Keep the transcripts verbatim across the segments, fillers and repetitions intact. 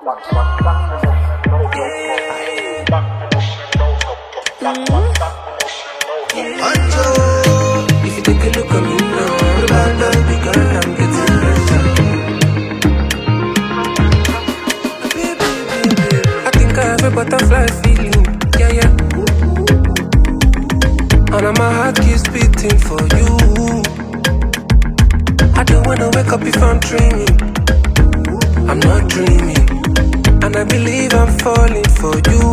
If you take a look at me now, bad love because I'm getting better. I think I have a butterfly feeling, yeah, yeah. And my heart keeps beating for you. I don't wanna wake up if I'm dreaming. I'm not dreaming, and I believe I'm falling for you.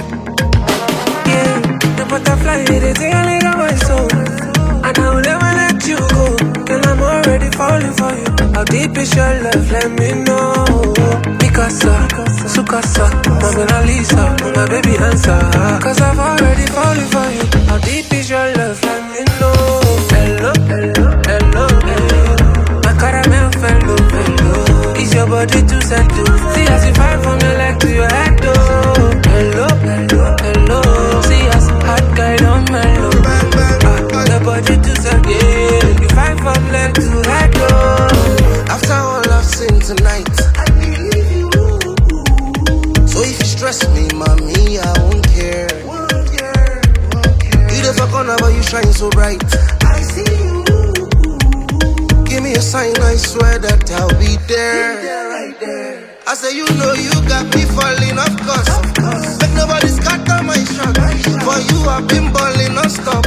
Yeah, the butterfly is ailing on my soul, and I will never let you go. Girl, I'm already falling for you. How deep is your love? Let me know. Picasa, Sukasa, my Mona Lisa, my baby answer. Cause I've already fallen for you. How deep is your love? Let me know. Hello, hello, hello, hello. My caramel fellow, fellow. Is your body too settle? See as you find from your leg to your head, oh. Hello, hello, hello. See as hot guy don't mellow. Ah, your body too settle, yeah. You find from leg to head, oh. After all I've seen tonight, I believe you. So if you stress me, mommy, I won't care. You the fuck on but you shine so bright. I see you. Give me a sign, I swear that I'll be there. I say you know you got me falling, of course. Make nobody scatter my shot. For you I've been balling non-stop.